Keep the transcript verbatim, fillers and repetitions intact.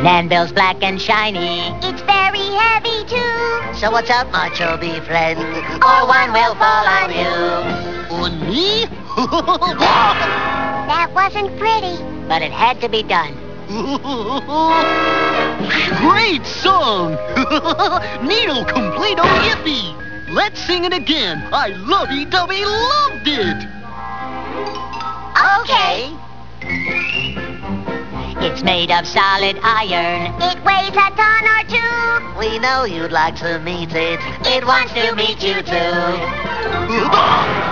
Anvil's black and shiny. It's very heavy too. So what's up, my chubby friend? Or one will fall on you. On me? That wasn't pretty. But it had to be done. Great song! Needle completo yippee! Let's sing it again. I lovey-dovey loved it! Okay. It's made of solid iron. It weighs a ton or two. We know you'd like to meet it. It wants to meet you too.